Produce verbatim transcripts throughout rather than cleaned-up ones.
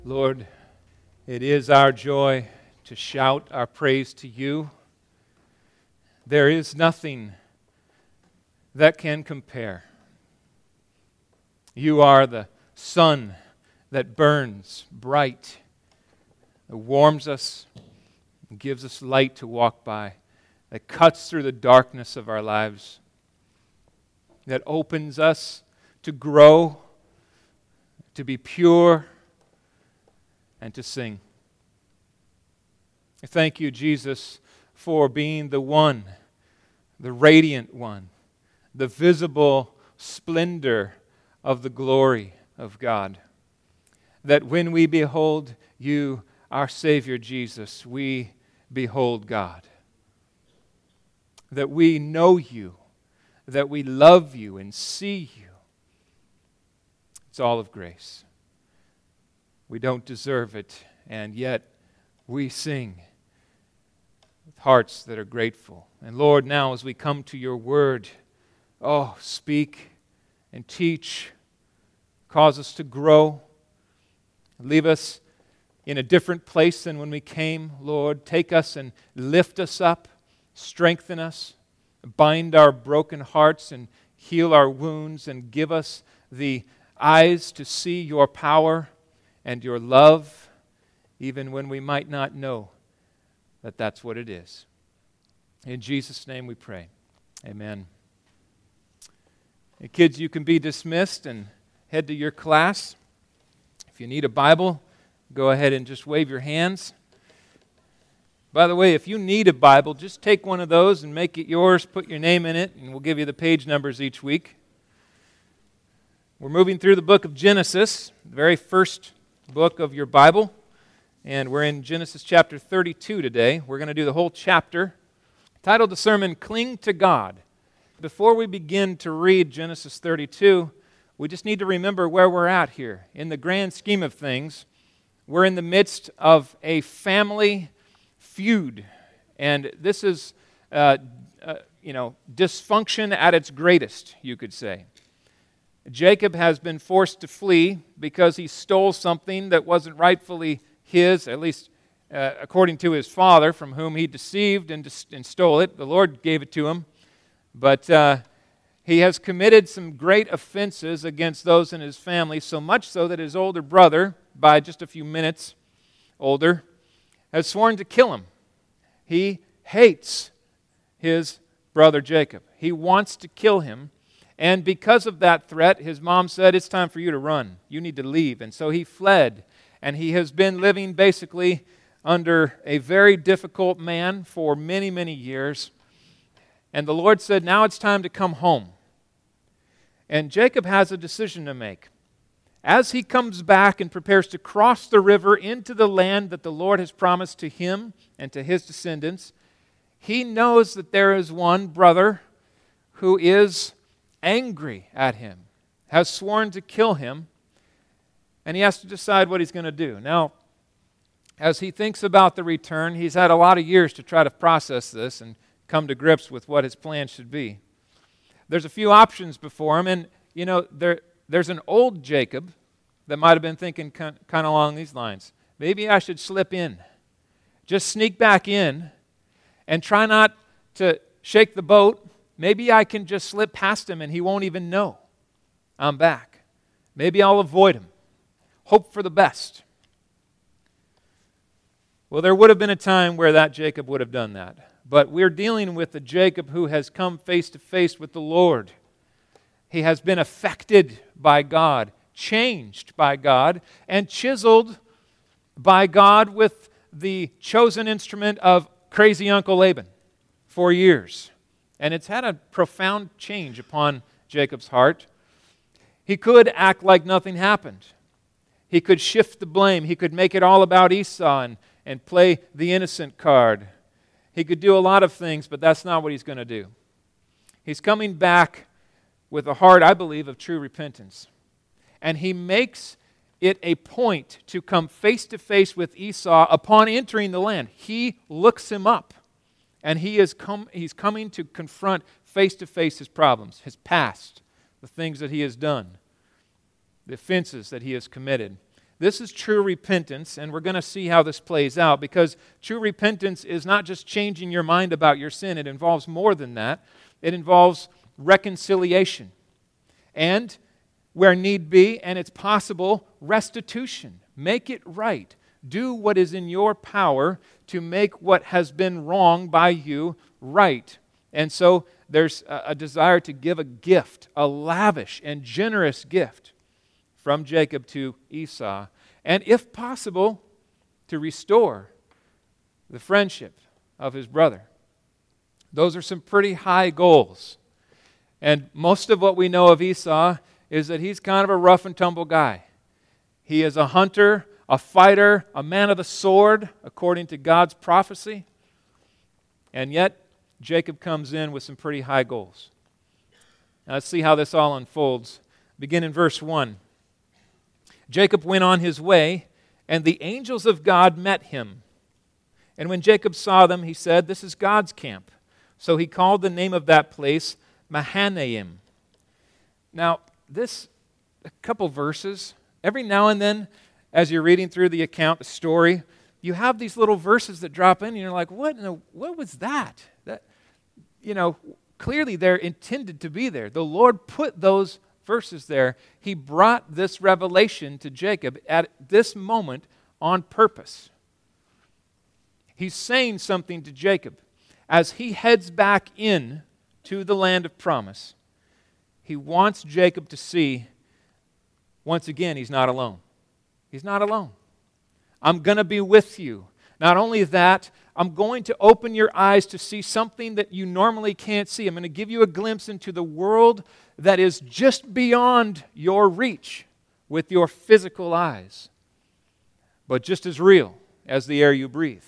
Lord, it is our joy to shout our praise to you. There is nothing that can compare. You are the sun that burns bright, that warms us, and gives us light to walk by, that cuts through the darkness of our lives, that opens us to grow, to be pure, and to sing. Thank you, Jesus, for being the one, the radiant one, the visible splendor of the glory of God. That when we behold you, our Savior Jesus, we behold God. That we know you, that we love you and see you. It's all of grace. We don't deserve it, and yet we sing with hearts that are grateful. And Lord, now as we come to your word, oh, speak and teach, cause us to grow, leave us in a different place than when we came, Lord. Take us and lift us up, strengthen us, bind our broken hearts and heal our wounds, and give us the eyes to see your power and your love, even when we might not know that that's what it is. In Jesus' name we pray. Amen. Hey, kids, you can be dismissed and head to your class. If you need a Bible, go ahead and just wave your hands. By the way, if you need a Bible, just take one of those and make it yours, put your name in it, and we'll give you the page numbers each week. We're moving through the book of Genesis, the very first book of your Bible, and we're in Genesis chapter thirty-two today. We're going to do the whole chapter. Titled the sermon, Cling to God. Before we begin to read Genesis thirty-two, we just need to remember where we're at here. In the grand scheme of things, we're in the midst of a family feud, and this is, uh, uh, you know, dysfunction at its greatest, you could say. Jacob has been forced to flee because he stole something that wasn't rightfully his, at least uh, according to his father, from whom he deceived and, dis- and stole it. The Lord gave it to him. But uh, he has committed some great offenses against those in his family, so much so that his older brother, by just a few minutes older, has sworn to kill him. He hates his brother Jacob. He wants to kill him. And because of that threat, his mom said, it's time for you to run. You need to leave. And so he fled. And he has been living basically under a very difficult man for many, many years. And the Lord said, now it's time to come home. And Jacob has a decision to make. As he comes back and prepares to cross the river into the land that the Lord has promised to him and to his descendants, he knows that there is one brother who is angry at him, has sworn to kill him, and he has to decide what he's going to do. Now, as he thinks about the return, he's had a lot of years to try to process this and come to grips with what his plan should be. There's a few options before him, and, you know, there, there's an old Jacob that might have been thinking kind of along these lines. Maybe I should slip in, just sneak back in, and try not to shake the boat. Maybe I can just slip past him and he won't even know I'm back. Maybe I'll avoid him. Hope for the best. Well, there would have been a time where that Jacob would have done that. But we're dealing with a Jacob who has come face to face with the Lord. He has been affected by God, changed by God, and chiseled by God with the chosen instrument of crazy Uncle Laban for years. And it's had a profound change upon Jacob's heart. He could act like nothing happened. He could shift the blame. He could make it all about Esau and, and play the innocent card. He could do a lot of things, but that's not what he's going to do. He's coming back with a heart, I believe, of true repentance. And he makes it a point to come face to face with Esau upon entering the land. He looks him up. And he is come, he's coming to confront face-to-face his problems, his past, the things that he has done, the offenses that he has committed. this is true repentance, and we're going to see how this plays out, because true repentance is not just changing your mind about your sin. It involves more than that. It involves reconciliation. And where need be, and it's possible, restitution. Make it right. Do what is in your power to make what has been wrong by you right. And so there's a, a desire to give a gift, a lavish and generous gift from Jacob to Esau. And if possible, to restore the friendship of his brother. Those are some pretty high goals. And most of what we know of Esau is that he's kind of a rough and tumble guy. He is a hunter, a fighter, a man of the sword, according to God's prophecy. And yet, Jacob comes in with some pretty high goals. Now, let's see how this all unfolds. Begin in verse one. Jacob went on his way, and the angels of God met him. And when Jacob saw them, he said, "This is God's camp." So he called the name of that place Mahanaim. Now, this, a couple verses, every now and then, as you're reading through the account, the story, you have these little verses that drop in, and you're like, what, in the, what was that? That, you know, clearly they're intended to be there. The Lord put those verses there. He brought this revelation to Jacob at this moment on purpose. He's saying something to Jacob. As he heads back in to the land of promise, he wants Jacob to see, once again, he's not alone. He's not alone. I'm going to be with you. Not only that, I'm going to open your eyes to see something that you normally can't see. I'm going to give you a glimpse into the world that is just beyond your reach with your physical eyes, but just as real as the air you breathe.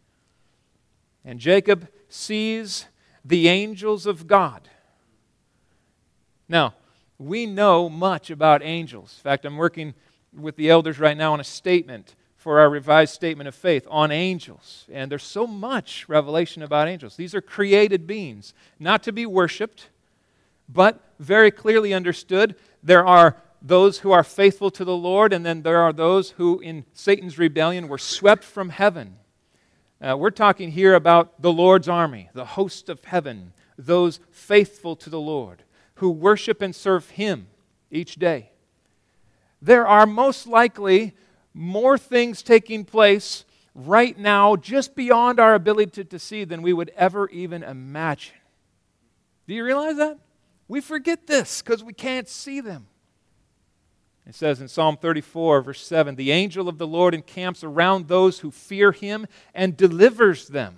And Jacob sees the angels of God. Now, we know much about angels. In fact, I'm working with the elders right now on a statement for our revised statement of faith on angels. And there's so much revelation about angels. These are created beings, not to be worshipped, but very clearly understood. There are those who are faithful to the Lord, and then there are those who, in Satan's rebellion, were swept from heaven. Uh, we're talking here about the Lord's army, the host of heaven, those faithful to the Lord, who worship and serve Him each day. There are most likely more things taking place right now just beyond our ability to, to see than we would ever even imagine. Do you realize that? We forget this because we can't see them. It says in Psalm thirty-four, verse seven, "The angel of the Lord encamps around those who fear Him and delivers them."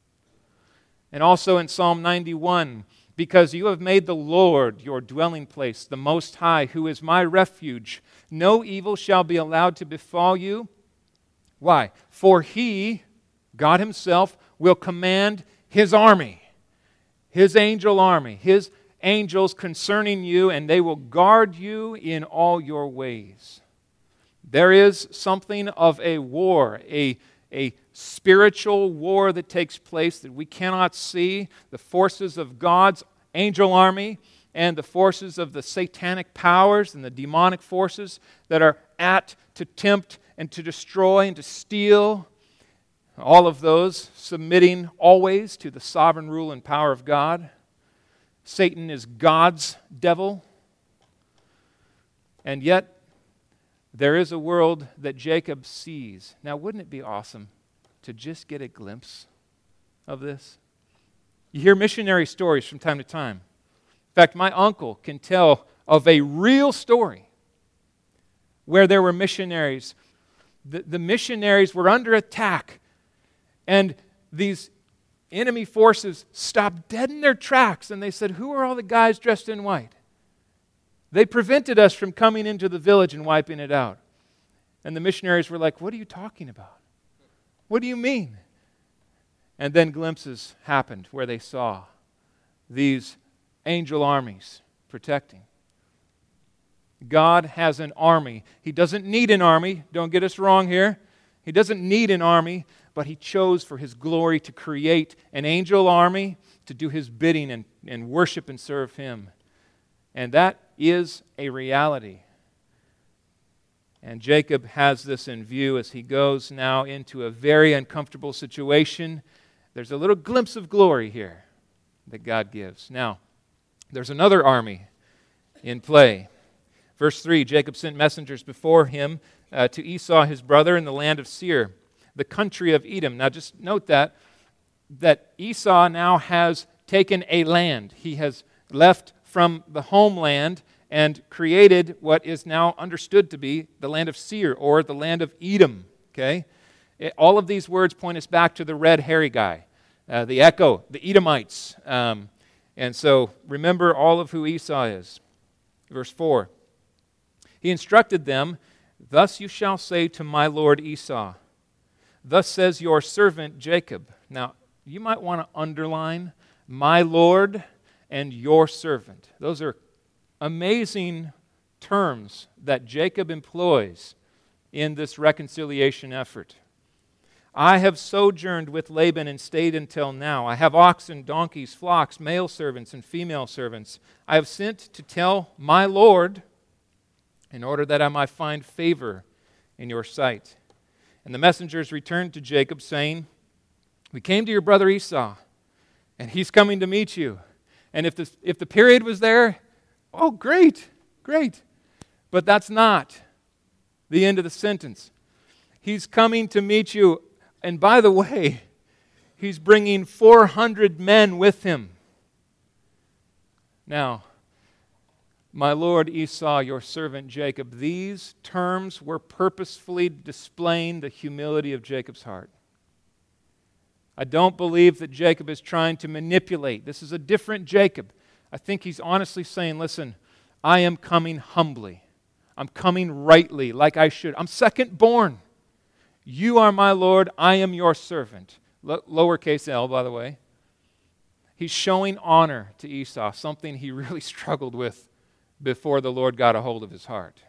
And also in Psalm ninety-one, "Because you have made the Lord your dwelling place, the Most High, who is my refuge, no evil shall be allowed to befall you." Why? "For He," God Himself, "will command His army," His angel army, His angels concerning you, and they will guard you in all your ways. There is something of a war, a, a spiritual war that takes place that we cannot see. The forces of God's angel army and the forces of the satanic powers and the demonic forces that are at to tempt and to destroy and to steal. All of those submitting always to the sovereign rule and power of God. Satan is God's devil. And yet, there is a world that Jacob sees. Now, wouldn't it be awesome to just get a glimpse of this? You hear missionary stories from time to time. In fact, my uncle can tell of a real story where there were missionaries. The, the missionaries were under attack, and these enemy forces stopped dead in their tracks, and they said, "Who are all the guys dressed in white? They prevented us from coming into the village and wiping it out." And the missionaries were like, "What are you talking about? What do you mean?" And then glimpses happened where they saw these angel armies protecting. God has an army. He doesn't need an army. Don't get us wrong here. He doesn't need an army, but He chose for His glory to create an angel army to do His bidding and, and worship and serve Him. And that is a reality. And Jacob has this in view as he goes now into a very uncomfortable situation. There's a little glimpse of glory here that God gives. Now, there's another army in play. Verse three, Jacob sent messengers before him uh, to Esau his brother in the land of Seir, the country of Edom. Now just note that, that Esau now has taken a land. He has left from the homeland and created what is now understood to be the land of Seir, or the land of Edom. Okay? It, all of these words point us back to the red hairy guy, uh, the echo, the Edomites. Um, and so remember all of who Esau is. Verse four. He instructed them, "Thus you shall say to my lord Esau, thus says your servant Jacob." Now, you might want to underline my lord and your servant. Those are amazing terms that Jacob employs in this reconciliation effort. "I have sojourned with Laban and stayed until now. I have oxen, donkeys, flocks, male servants, and female servants. I have sent to tell my Lord in order that I might find favor in your sight." And the messengers returned to Jacob, saying, "We came to your brother Esau, and he's coming to meet you." And if the, if the period was there, oh, great, great. But that's not the end of the sentence. He's coming to meet you. And by the way, he's bringing four hundred men with him. Now, my lord Esau, your servant Jacob, these terms were purposefully displaying the humility of Jacob's heart. I don't believe that Jacob is trying to manipulate. This is a different Jacob. I think he's honestly saying, listen, I am coming humbly. I'm coming rightly, like I should. I'm second born. You are my Lord. I am your servant. L- lowercase l, by the way. He's showing honor to Esau, something he really struggled with before the Lord got a hold of his heart.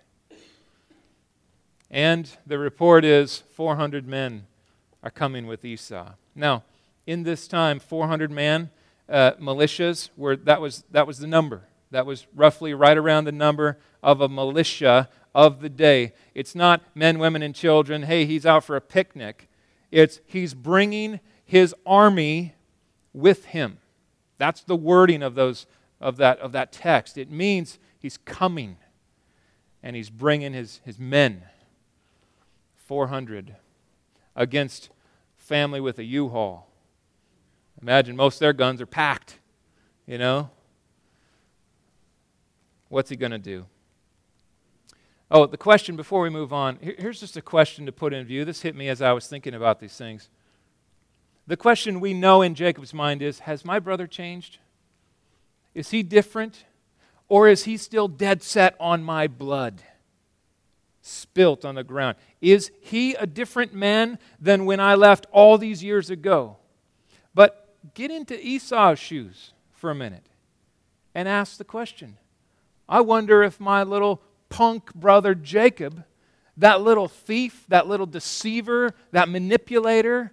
And the report is four hundred men are coming with Esau. Now, in this time, four hundred man uh, militias, were, that, was, that was the number. That was roughly right around the number of a militia of the day. It's not men, women, and children, hey, he's out for a picnic. It's he's bringing his army with him. That's the wording of those of that of that text. It means he's coming, and he's bringing his, his men, four hundred, against family with a U-Haul. Imagine most of their guns are packed, you know. What's he going to do? Oh, the question before we move on, here's just a question to put in view. This hit me as I was thinking about these things. The question we know in Jacob's mind is, has my brother changed? Is he different? Or is he still dead set on my blood, spilt on the ground? Is he a different man than when I left all these years ago? But get into Esau's shoes for a minute and ask the question. I wonder if my little punk brother Jacob, that little thief, that little deceiver, that manipulator,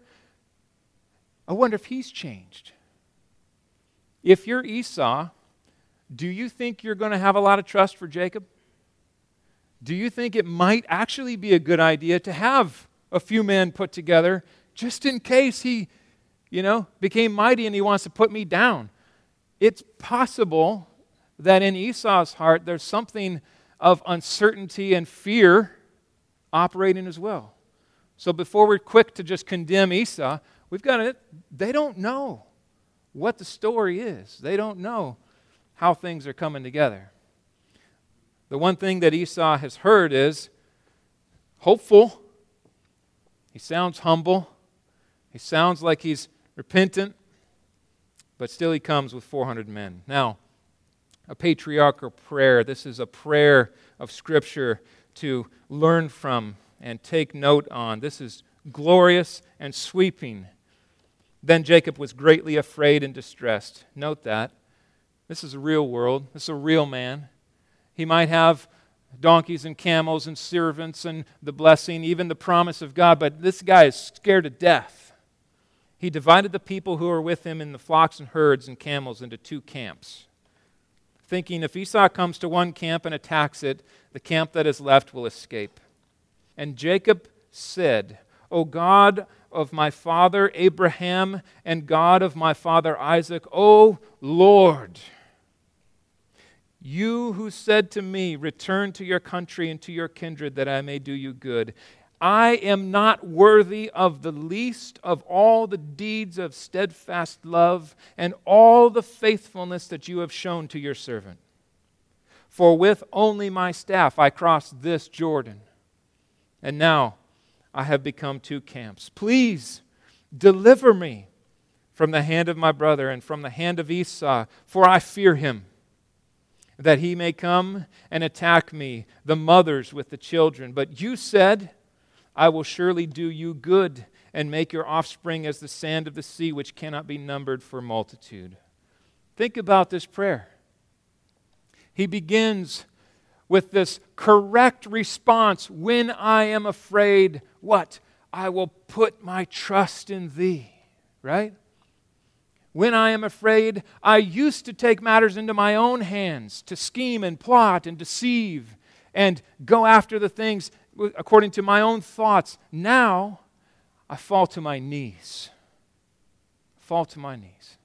I wonder if he's changed. If you're Esau, do you think you're going to have a lot of trust for Jacob? Do you think it might actually be a good idea to have a few men put together just in case he, you know, became mighty and he wants to put me down? It's possible that in Esau's heart there's something of uncertainty and fear operating as well. So before we're quick to just condemn Esau, we've got to, they don't know what the story is. They don't know how things are coming together. The one thing that Esau has heard is hopeful. He sounds humble. He sounds like he's repentant, but still he comes with four hundred men. Now, a patriarchal prayer. This is a prayer of Scripture to learn from and take note on. This is glorious and sweeping. Then Jacob was greatly afraid and distressed. Note that. This is a real world. This is a real man. He might have donkeys and camels and servants and the blessing, even the promise of God, but this guy is scared to death. He divided the people who were with him in the flocks and herds and camels into two camps, thinking if Esau comes to one camp and attacks it, the camp that is left will escape. And Jacob said, O God of my father Abraham and God of my father Isaac, O Lord, you who said to me, return to your country and to your kindred that I may do you good. I am not worthy of the least of all the deeds of steadfast love and all the faithfulness that you have shown to your servant. For with only my staff I crossed this Jordan, and now I have become two camps. Please deliver me from the hand of my brother and from the hand of Esau, for I fear him, that he may come and attack me, the mothers with the children. But you said, I will surely do you good and make your offspring as the sand of the sea, which cannot be numbered for multitude. Think about this prayer. He begins with this correct response. When I am afraid, what? I will put my trust in thee. Right? When I am afraid, I used to take matters into my own hands, to scheme and plot and deceive and go after the things according to my own thoughts. Now, I fall to my knees. Fall to my knees.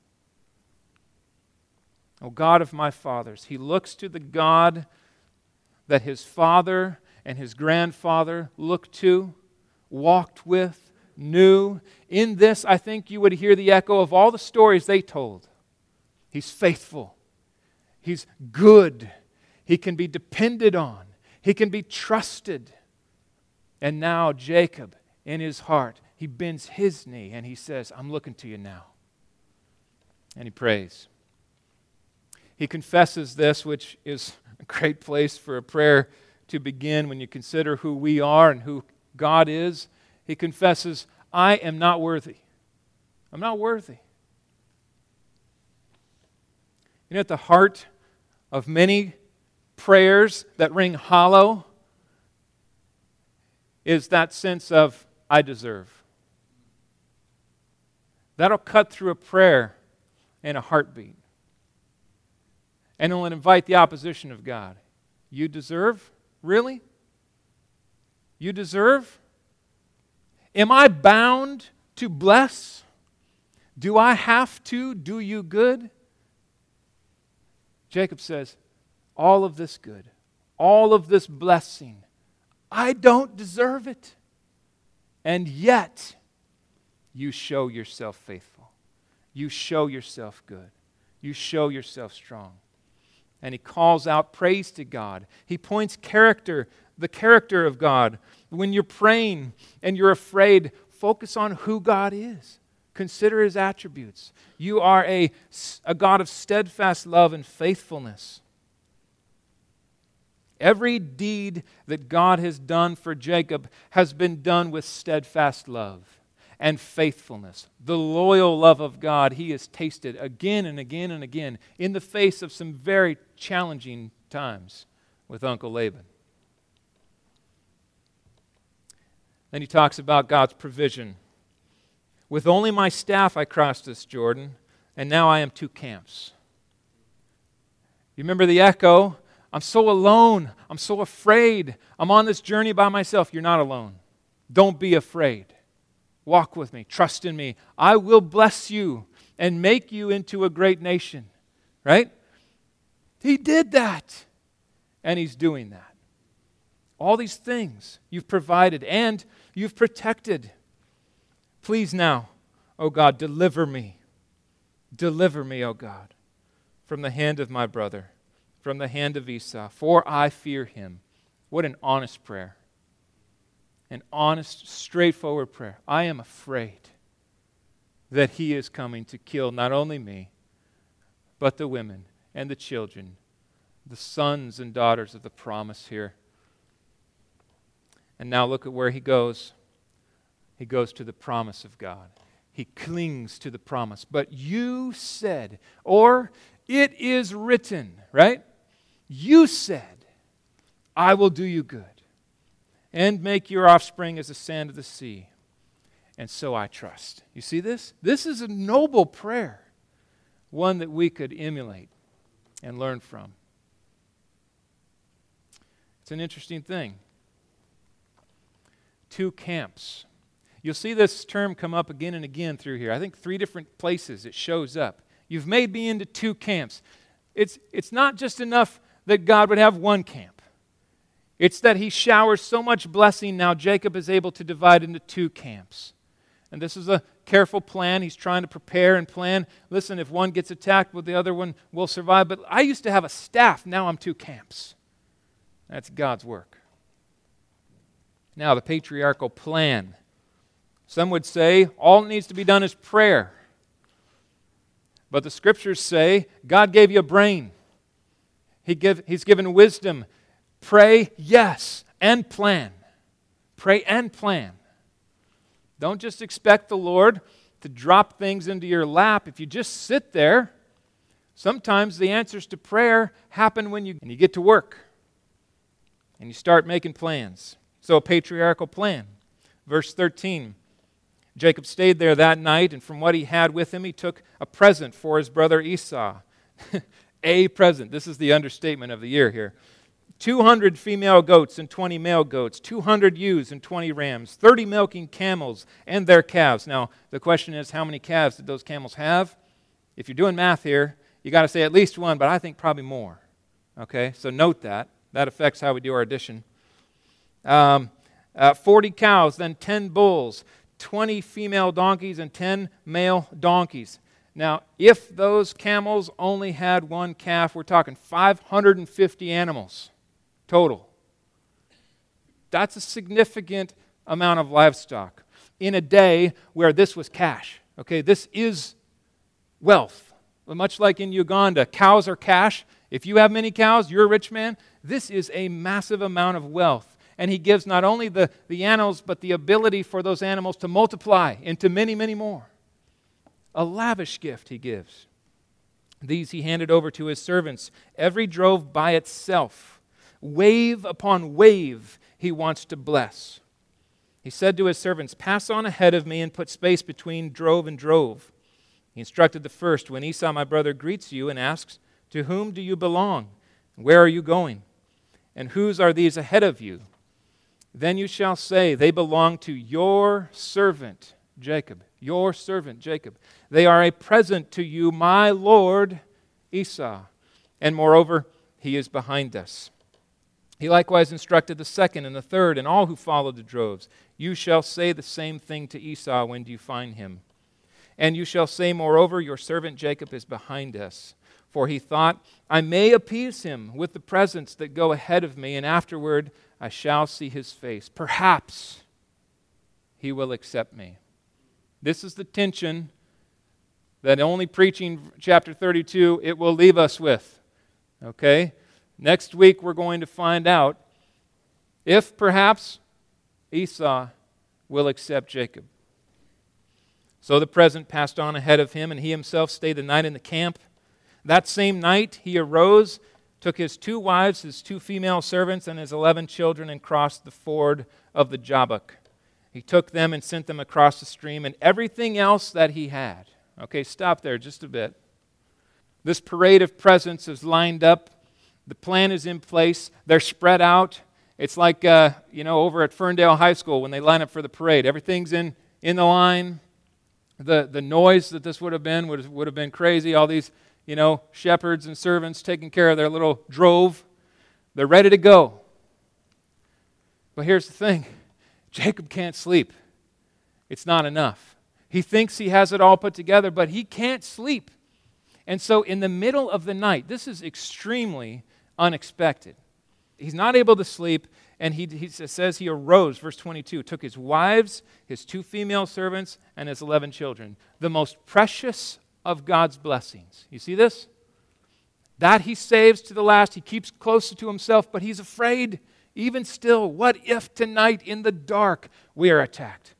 O God of my fathers, he looks to the God that his father and his grandfather looked to, walked with, knew. In this, I think you would hear the echo of all the stories they told. He's faithful. He's good. He can be depended on. He can be trusted. And now Jacob, in his heart, he bends his knee and he says, I'm looking to you now. And he prays. He confesses this, which is a great place for a prayer to begin when you consider who we are and who God is. He confesses, I am not worthy. I'm not worthy. You know, at the heart of many prayers that ring hollow is that sense of, I deserve. That'll cut through a prayer in a heartbeat. And it'll invite the opposition of God. You deserve? Really? You deserve? Am I bound to bless? Do I have to do you good? Jacob says, all of this good, all of this blessing, I don't deserve it. And yet, you show yourself faithful. You show yourself good. You show yourself strong. And he calls out praise to God. He points character, the character of God. When you're praying and you're afraid, focus on who God is. Consider his attributes. You are a, a God of steadfast love and faithfulness. Every deed that God has done for Jacob has been done with steadfast love and faithfulness. The loyal love of God he has tasted again and again and again in the face of some very challenging times with Uncle Laban. Then he talks about God's provision. With only my staff I crossed this Jordan, and now I am two camps. You remember the echo? I'm so alone. I'm so afraid. I'm on this journey by myself. You're not alone. Don't be afraid. Walk with me. Trust in me. I will bless you and make you into a great nation. Right? He did that. And he's doing that. All these things you've provided and you've protected. Please now, O God, deliver me. Deliver me, O God, from the hand of my brother, from the hand of Esau, for I fear him. What an honest prayer. An honest, straightforward prayer. I am afraid that he is coming to kill not only me, but the women and the children, the sons and daughters of the promise here. And now look at where he goes. He goes to the promise of God. He clings to the promise. But you said, or it is written, right? You said, I will do you good and make your offspring as the sand of the sea. And so I trust. You see this? This is a noble prayer, one that we could emulate and learn from. It's an interesting thing. two camps. You'll see this term come up again and again through here. I think three different places it shows up. You've made me into two camps. It's, it's not just enough that God would have one camp. It's that he showers so much blessing now Jacob is able to divide into two camps. And this is a careful plan. He's trying to prepare and plan. Listen, if one gets attacked, well, the other one will survive. But I used to have a staff. Now I'm two camps. That's God's work. Now, the patriarchal plan. Some would say all that needs to be done is prayer. But the Scriptures say God gave you a brain. He give, he's given wisdom. Pray, yes, and plan. Pray and plan. Don't just expect the Lord to drop things into your lap. If you just sit there, sometimes the answers to prayer happen when you, and you get to work and you start making plans. So a patriarchal plan. Verse thirteen, Jacob stayed there that night, and from what he had with him, he took a present for his brother Esau. A present. This is the understatement of the year here. two hundred female goats and twenty male goats, two hundred ewes and twenty rams, thirty milking camels and their calves. Now, the question is, how many calves did those camels have? If you're doing math here, you got to say at least one, but I think probably more. Okay, so note that. That affects how we do our addition. Um, uh, forty cows, then ten bulls, twenty female donkeys and ten male donkeys. Now, if those camels only had one calf, we're talking five hundred fifty animals total. That's a significant amount of livestock in a day where this was cash. Okay, this is wealth. Much like in Uganda, cows are cash. If you have many cows, you're a rich man. This is a massive amount of wealth. And he gives not only the, the animals, but the ability for those animals to multiply into many, many more. A lavish gift he gives. These he handed over to his servants. Every drove by itself. Wave upon wave he wants to bless. He said to his servants, pass on ahead of me and put space between drove and drove. He instructed the first, when Esau my brother greets you and asks, to whom do you belong? Where are you going? And whose are these ahead of you? Then you shall say, they belong to your servant Jacob. Your servant Jacob. They are a present to you, my Lord Esau. And moreover, he is behind us. He likewise instructed the second and the third and all who followed the droves. You shall say the same thing to Esau when you find him. And you shall say, moreover, your servant Jacob is behind us. For he thought, I may appease him with the presents that go ahead of me, and afterward I shall see his face. Perhaps he will accept me. This is the tension that only preaching chapter thirty-two, it will leave us with. Okay? Next week we're going to find out if perhaps Esau will accept Jacob. So the present passed on ahead of him, and he himself stayed the night in the camp. That same night he arose, took his two wives, his two female servants, and his eleven children, and crossed the ford of the Jabbok. He took them and sent them across the stream, and everything else that he had. Okay, stop there just a bit. This parade of presents is lined up. The plan is in place. They're spread out. It's like, uh, you know, over at Ferndale High School when they line up for the parade. Everything's in, in the line. The, the noise that this would have been would, would have been crazy. All these, you know, shepherds and servants taking care of their little drove. They're ready to go. But here's the thing. Jacob can't sleep. It's not enough. He thinks he has it all put together, but he can't sleep. And so in the middle of the night, this is extremely unexpected. He's not able to sleep, and he, he says he arose, verse twenty-two, took his wives, his two female servants, and his eleven children, the most precious of God's blessings. You see this? That he saves to the last. He keeps closer to himself, but he's afraid. Even still, what if tonight in the dark we are attacked?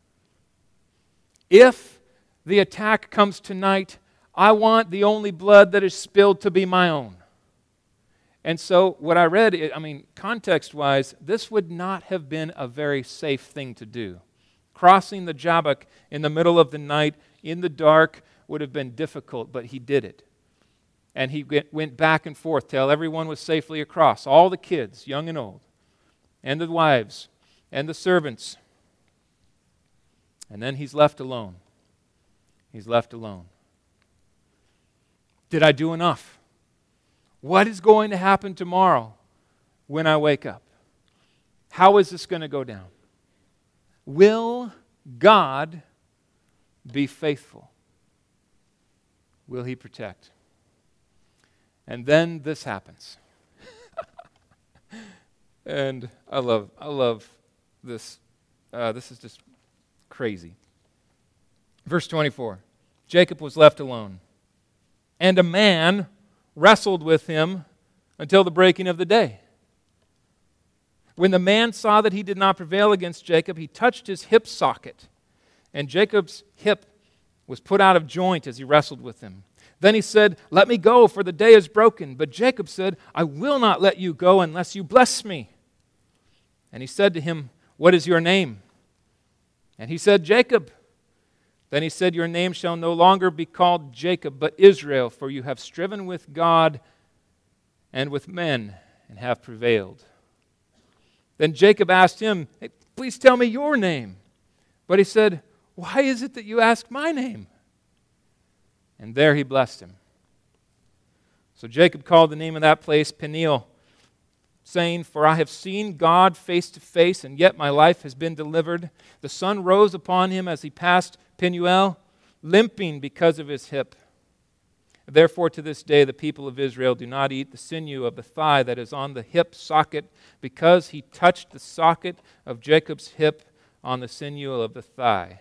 If the attack comes tonight, I want the only blood that is spilled to be my own. And so what I read, I mean, context-wise, this would not have been a very safe thing to do. Crossing the Jabbok in the middle of the night, in the dark, would have been difficult, but he did it. And he went back and forth till everyone was safely across, all the kids, young and old, and the wives, and the servants. And then he's left alone. He's left alone. Did I do enough? What is going to happen tomorrow when I wake up? How is this going to go down? Will God be faithful? Will He protect? And then this happens. And I love, I love this. Uh, this is just crazy. Verse twenty-four. Jacob was left alone, and a man wrestled with him until the breaking of the day. When the man saw that he did not prevail against Jacob, he touched his hip socket, and Jacob's hip was put out of joint as he wrestled with him. Then he said, "Let me go, for the day is broken." But Jacob said, "I will not let you go unless you bless me." And he said to him, "What is your name?" And he said, "Jacob." Then he said, "Your name shall no longer be called Jacob, but Israel, for you have striven with God and with men and have prevailed." Then Jacob asked him, "Hey, please tell me your name." But he said, "Why is it that you ask my name?" And there he blessed him. So Jacob called the name of that place Peniel, saying, "For I have seen God face to face, and yet my life has been delivered." The sun rose upon him as he passed Penuel, limping because of his hip. Therefore, to this day, the people of Israel do not eat the sinew of the thigh that is on the hip socket, because he touched the socket of Jacob's hip on the sinew of the thigh.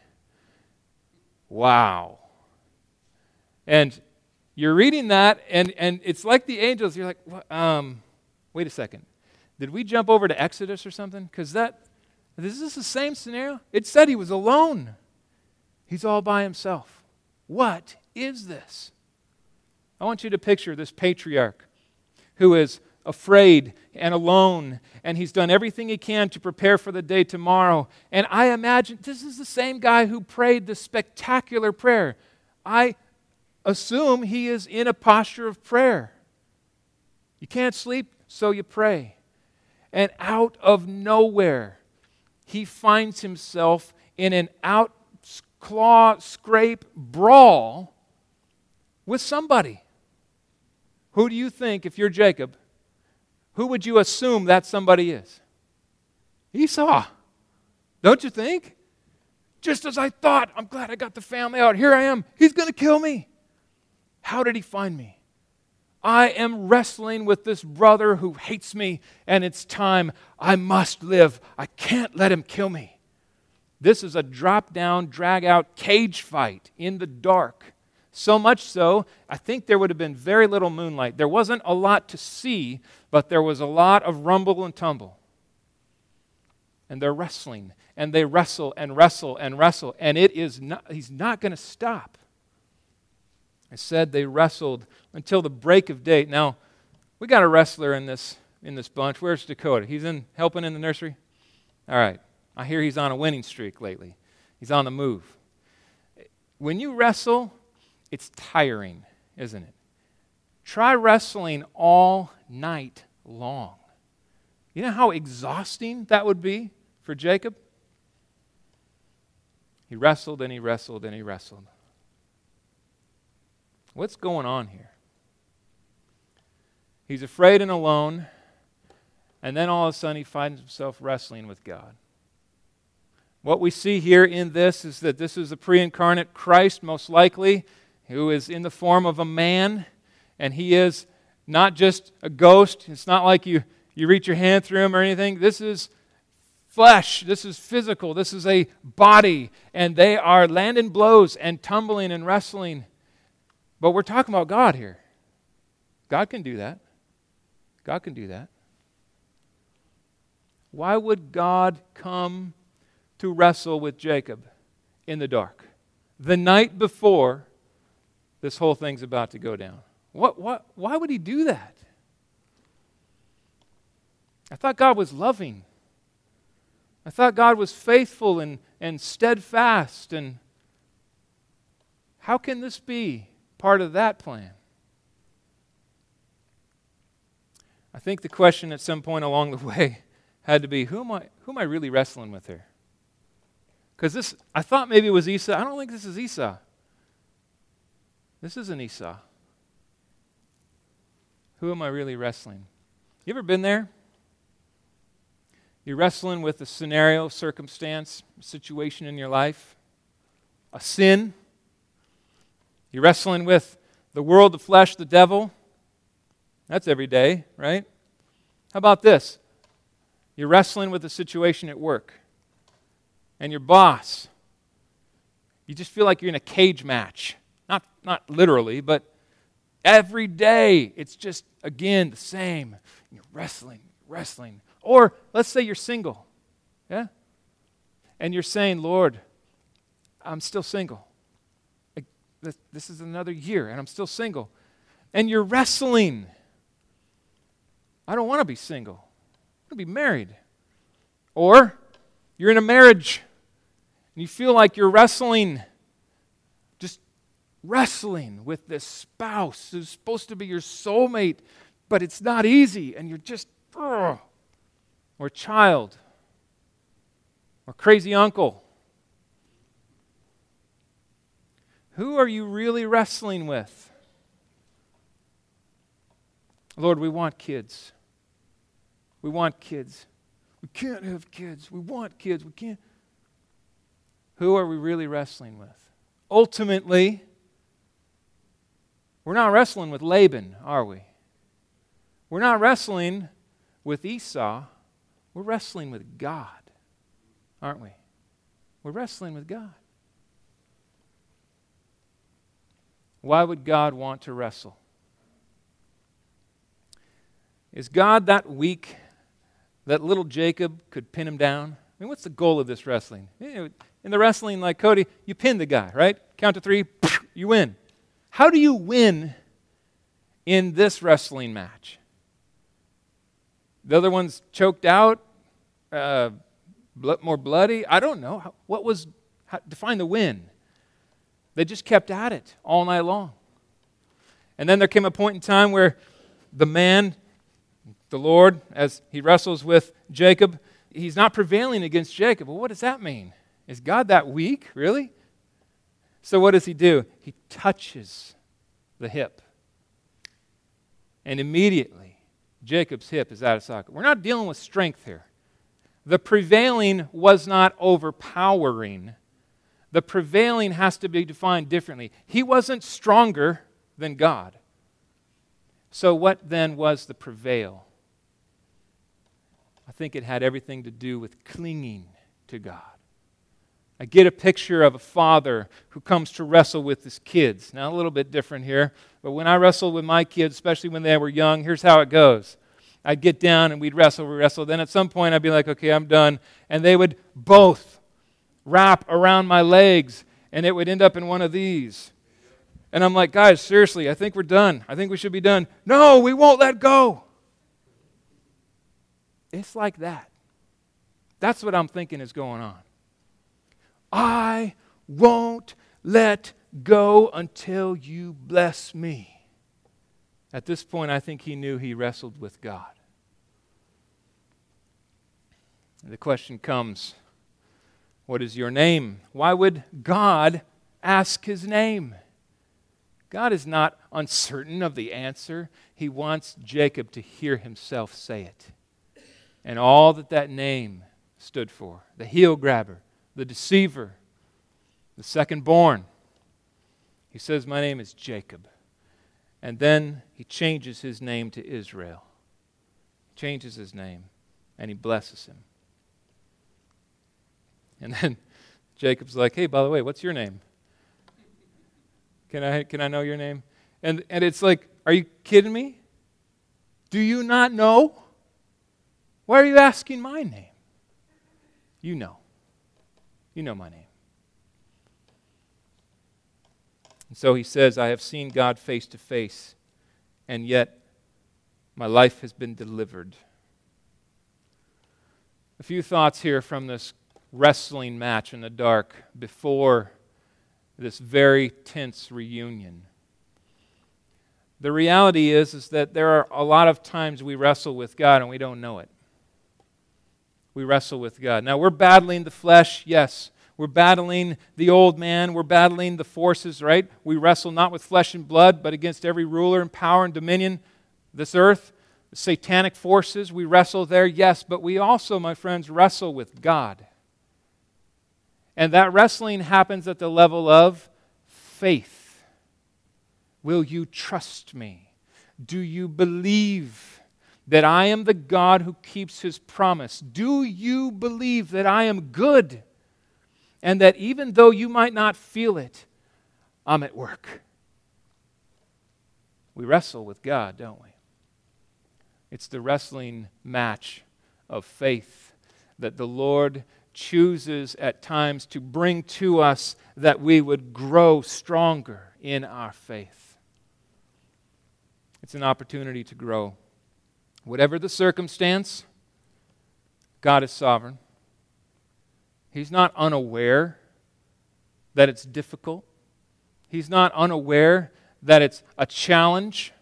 Wow. And you're reading that, and, and it's like the angels. You're like, what? um, wait a second. Did we jump over to Exodus or something? Because that, is this the same scenario? It said he was alone. He's all by himself. What is this? I want you to picture this patriarch who is afraid and alone, and he's done everything he can to prepare for the day tomorrow. And I imagine this is the same guy who prayed this spectacular prayer. I assume he is in a posture of prayer. You can't sleep, so you pray. And out of nowhere, he finds himself in an out claw scrape brawl with somebody. Who do you think, if you're Jacob, who would you assume that somebody is? Esau. Don't you think? Just as I thought, I'm glad I got the family out. Here I am. He's going to kill me. How did he find me? I am wrestling with this brother who hates me, and it's time. I must live. I can't let him kill me. This is a drop-down, drag-out cage fight in the dark. So much so, I think there would have been very little moonlight. There wasn't a lot to see, but there was a lot of rumble and tumble. And they're wrestling, and they wrestle and wrestle and wrestle, and it is not, he's not going to stop. I said they wrestled until the break of day. Now, we got a wrestler in this in this bunch. Where's Dakota? He's in helping in the nursery? All right. I hear he's on a winning streak lately. He's on the move. When you wrestle, it's tiring, isn't it? Try wrestling all night long. You know how exhausting that would be for Jacob? He wrestled and he wrestled and he wrestled. What's going on here? He's afraid and alone, and then all of a sudden he finds himself wrestling with God. What we see here in this is that this is a pre-incarnate Christ, most likely, who is in the form of a man, and he is not just a ghost. It's not like you, you reach your hand through him or anything. This is flesh. This is physical. This is a body, and they are landing blows and tumbling and wrestling. But we're talking about God here. God can do that. God can do that. Why would God come to wrestle with Jacob in the dark, the night before this whole thing's about to go down? What, what, why would he do that? I thought God was loving. I thought God was faithful and, and steadfast. And how can this be part of that plan? I think the question at some point along the way had to be, who am I, who am I really wrestling with here? Because this, I thought maybe it was Esau. I don't think this is Esau. This isn't Esau. Who am I really wrestling? You ever been there? You're wrestling with a scenario, circumstance, situation in your life, a sin. You're wrestling with the world, the flesh, the devil. That's every day, right? How about this? You're wrestling with a situation at work. And your boss, you just feel like you're in a cage match. Not, not literally, but every day it's just, again, the same. You're wrestling, wrestling. Or let's say you're single, yeah? And you're saying, Lord, I'm still single. This is another year, and I'm still single. And you're wrestling. I don't want to be single. I want to be married. Or you're in a marriage, and you feel like you're wrestling, just wrestling with this spouse who's supposed to be your soulmate, but it's not easy, and you're just, ugh. Or child, or crazy uncle. Who are you really wrestling with? Lord, we want kids. We want kids. We can't have kids. We want kids. We can't. Who are we really wrestling with? Ultimately, we're not wrestling with Laban, are we? We're not wrestling with Esau. We're wrestling with God, aren't we? We're wrestling with God. Why would God want to wrestle? Is God that weak that little Jacob could pin him down? I mean, what's the goal of this wrestling? You know, in the wrestling like Cody, you pin the guy, right? Count to three, you win. How do you win in this wrestling match? The other one's choked out, uh, more bloody. I don't know. What was, how, define the win. They just kept at it all night long. And then there came a point in time where the man, the Lord, as he wrestles with Jacob, he's not prevailing against Jacob. Well, what does that mean? Is God that weak? Really? So what does he do? He touches the hip. And immediately, Jacob's hip is out of socket. We're not dealing with strength here. The prevailing was not overpowering. The prevailing has to be defined differently. He wasn't stronger than God. So what then was the prevail? I think it had everything to do with clinging to God. I get a picture of a father who comes to wrestle with his kids. Now, a little bit different here, but when I wrestled with my kids, especially when they were young, here's how it goes. I'd get down and we'd wrestle, we wrestle. Then at some point I'd be like, okay, I'm done. And they would both wrap around my legs, and it would end up in one of these. And I'm like, guys, seriously, I think we're done. I think we should be done. No, we won't let go. It's like that. That's what I'm thinking is going on. I won't let go until you bless me. At this point, I think he knew he wrestled with God. The question comes, what is your name? Why would God ask his name? God is not uncertain of the answer. He wants Jacob to hear himself say it. And all that that name stood for, the heel grabber, the deceiver, the second born. He says, my name is Jacob. And then he changes his name to Israel. He changes his name, and he blesses him. And then Jacob's like, hey, by the way, what's your name? Can I can I know your name? And and it's like, are you kidding me? Do you not know? Why are you asking my name? You know. You know my name. And so he says, I have seen God face to face, and yet my life has been delivered. A few thoughts here from this wrestling match in the dark before this very tense reunion. The reality is, is that there are a lot of times we wrestle with God and we don't know it. We wrestle with God. Now, we're battling the flesh, yes. We're battling the old man. We're battling the forces, right? We wrestle not with flesh and blood, but against every ruler and power and dominion of this earth. The satanic forces, we wrestle there, yes, but we also, my friends, wrestle with God. And that wrestling happens at the level of faith. Will you trust me? Do you believe that I am the God who keeps His promise? Do you believe that I am good? And that even though you might not feel it, I'm at work. We wrestle with God, don't we? It's the wrestling match of faith that the Lord chooses at times to bring to us that we would grow stronger in our faith. It's an opportunity to grow. Whatever the circumstance, God is sovereign. He's not unaware that it's difficult. He's not unaware that it's a challenge.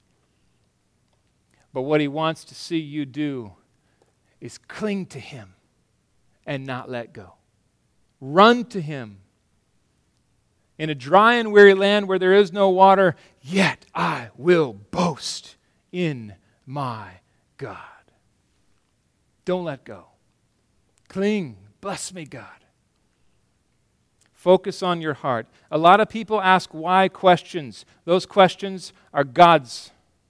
But what He wants to see you do is cling to Him and not let go. Run to Him. In a dry and weary land where there is no water, yet I will boast in my God. Don't let go. Cling. Bless me, God. Focus on your heart. A lot of people ask why questions. Those questions are God's.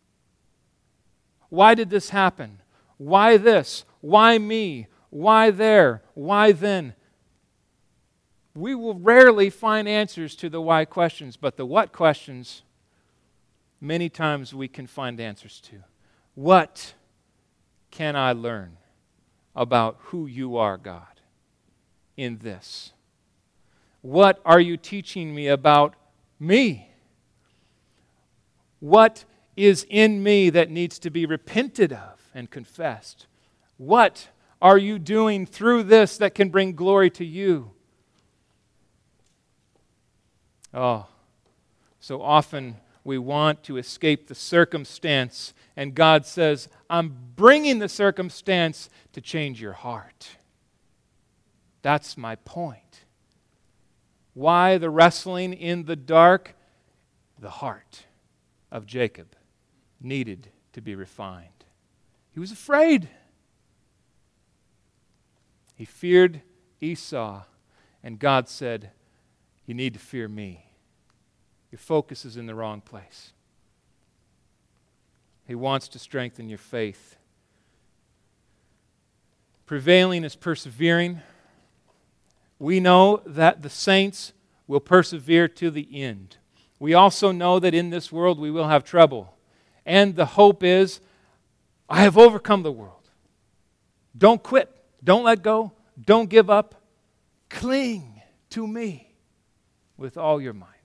Why did this happen? Why this? Why me? Why there? Why then? We will rarely find answers to the why questions, but the what questions, many times we can find answers to. What can I learn about who you are, God, in this? What are you teaching me about me? What is in me that needs to be repented of and confessed? What are you doing through this that can bring glory to you? Oh, so often we want to escape the circumstance, and God says, I'm bringing the circumstance to change your heart. That's my point. Why the wrestling in the dark? The heart of Jacob needed to be refined. He was afraid. He feared Esau, and God said, you need to fear me. Your focus is in the wrong place. He wants to strengthen your faith. Prevailing is persevering. We know that the saints will persevere to the end. We also know that in this world we will have trouble. And the hope is, I have overcome the world. Don't quit. Don't let go. Don't give up. Cling to me with all your might.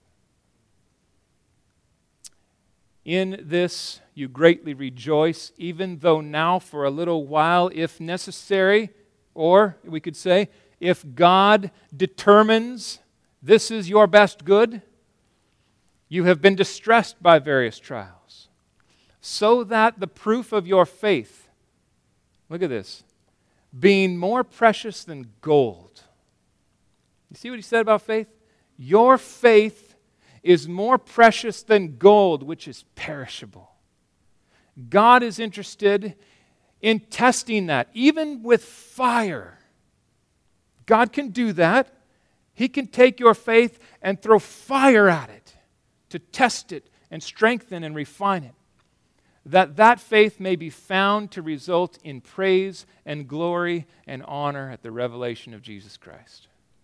In this you greatly rejoice, even though now for a little while, if necessary, or we could say, if God determines this is your best good, you have been distressed by various trials, so that the proof of your faith, look at this, being more precious than gold. You see what he said about faith? Your faith is more precious than gold, which is perishable. God is interested in testing that, even with fire. God can do that. He can take your faith and throw fire at it to test it and strengthen and refine it, that that faith may be found to result in praise and glory and honor at the revelation of Jesus Christ.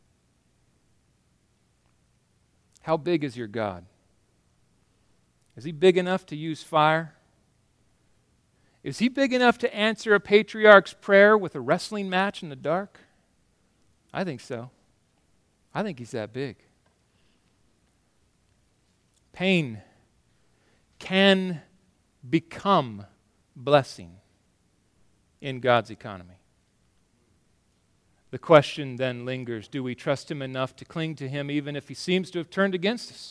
How big is your God? Is He big enough to use fire? Is He big enough to answer a patriarch's prayer with a wrestling match in the dark? I think so. I think He's that big. Pain can become blessing in God's economy. The question then lingers, do we trust Him enough to cling to Him even if He seems to have turned against us?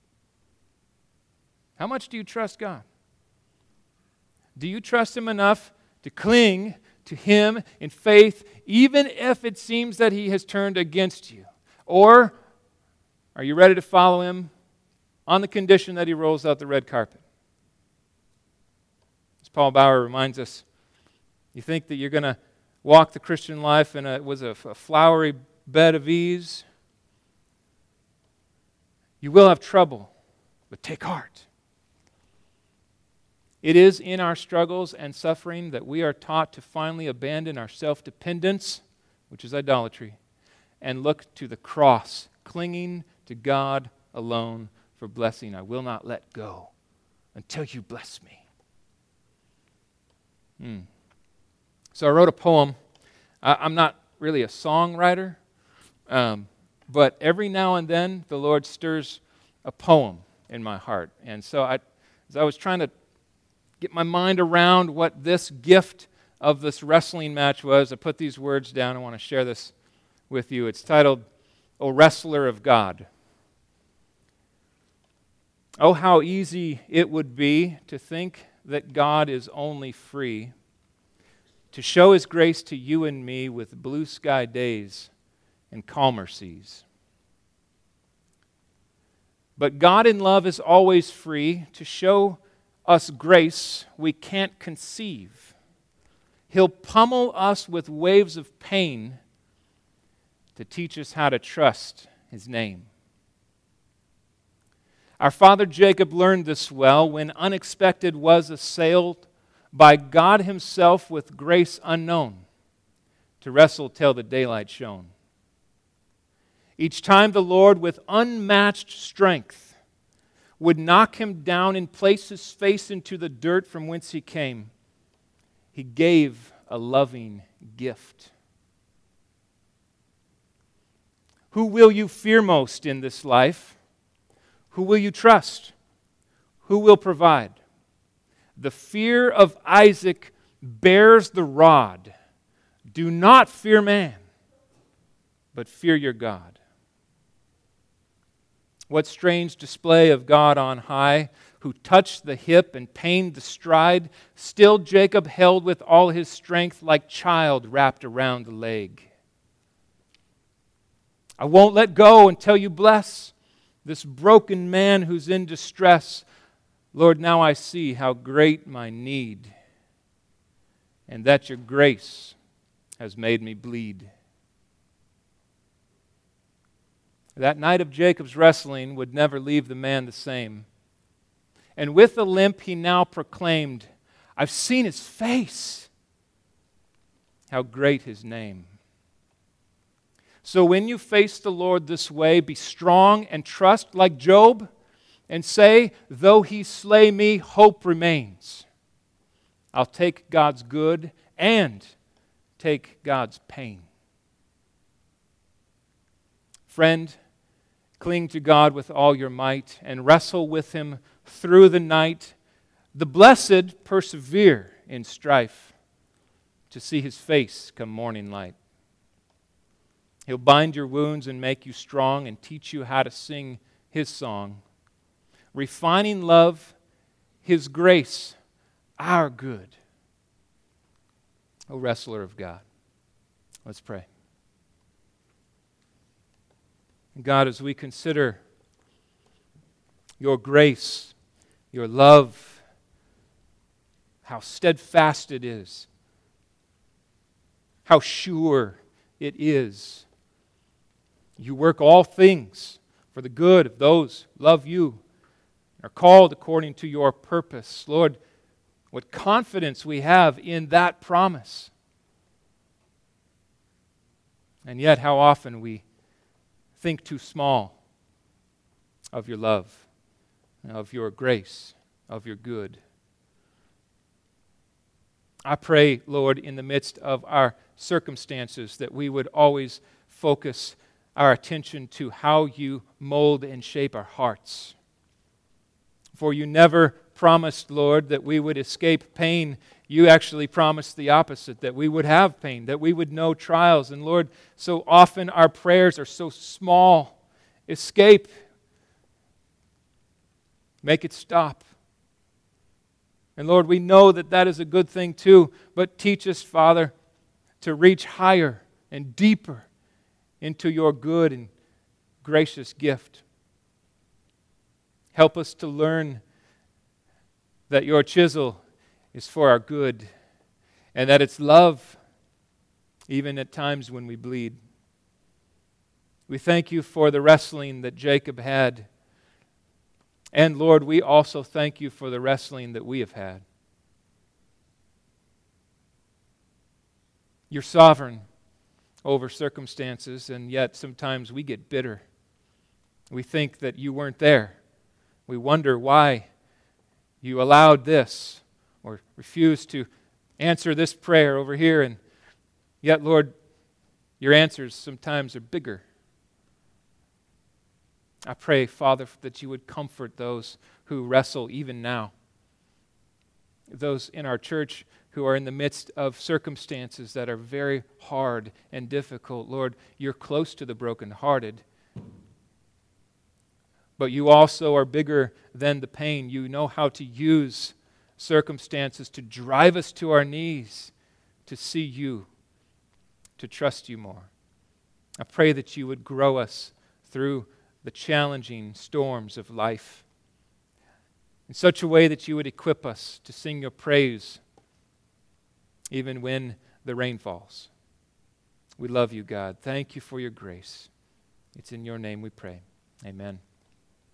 How much do you trust God? Do you trust Him enough to cling to Him in faith even if it seems that He has turned against you? Or are you ready to follow Him on the condition that He rolls out the red carpet? As Paul Bauer reminds us, you think that you're going to walk the Christian life in a, was a, a flowery bed of ease? You will have trouble, but take heart. It is in our struggles and suffering that we are taught to finally abandon our self-dependence, which is idolatry, and look to the cross, clinging to God alone for blessing. I will not let go until you bless me. Hmm. So I wrote a poem. I, I'm not really a songwriter, um, but every now and then the Lord stirs a poem in my heart. And so I, as I was trying to get my mind around what this gift of this wrestling match was, I put these words down. I want to share this with you. It's titled, O Wrestler of God. Oh, how easy it would be to think that God is only free to show His grace to you and me with blue sky days and calmer seas. But God in love is always free to show us grace we can't conceive. He'll pummel us with waves of pain to teach us how to trust His name. Our father Jacob learned this well when unexpected was assailed by God Himself with grace unknown to wrestle till the daylight shone. Each time the Lord with unmatched strength would knock him down and place his face into the dirt from whence he came, He gave a loving gift. Who will you fear most in this life? Who will you trust? Who will provide? The fear of Isaac bears the rod. Do not fear man, but fear your God. What strange display of God on high, who touched the hip and pained the stride, still Jacob held with all his strength like child wrapped around the leg. I won't let go until you bless this broken man who's in distress. Lord, now I see how great my need, and that your grace has made me bleed. That night of Jacob's wrestling would never leave the man the same. And with a limp he now proclaimed, I've seen His face. How great His name. So when you face the Lord this way, be strong and trust like Job, and say, though He slay me, hope remains. I'll take God's good and take God's pain. Friend, cling to God with all your might and wrestle with Him through the night. The blessed persevere in strife to see His face come morning light. He'll bind your wounds and make you strong and teach you how to sing His song. Refining love, His grace, our good. O wrestler of God. Let's pray. God, as we consider your grace, your love, how steadfast it is, how sure it is. You work all things for the good of those who love you, are called according to your purpose. Lord, what confidence we have in that promise. And yet, how often we think too small of your love, of your grace, of your good. I pray, Lord, in the midst of our circumstances, that we would always focus our attention to how you mold and shape our hearts. For you never promised, Lord, that we would escape pain. You actually promised the opposite, that we would have pain, that we would know trials. And Lord, so often our prayers are so small. Escape. Make it stop. And Lord, we know that that is a good thing too, but teach us, Father, to reach higher and deeper into your good and gracious gift. Help us to learn that your chisel is for our good, and that it's love, even at times when we bleed. We thank you for the wrestling that Jacob had. And Lord, we also thank you for the wrestling that we have had. You're sovereign over circumstances, and yet sometimes we get bitter. We think that you weren't there. We wonder why you allowed this or refused to answer this prayer over here. And yet, Lord, your answers sometimes are bigger. I pray, Father, that you would comfort those who wrestle even now. Those in our church who are in the midst of circumstances that are very hard and difficult. Lord, you're close to the brokenhearted. But you also are bigger than the pain. You know how to use circumstances to drive us to our knees, to see you, to trust you more. I pray that you would grow us through the challenging storms of life in such a way that you would equip us to sing your praise even when the rain falls. We love you, God. Thank you for your grace. It's in your name we pray. Amen.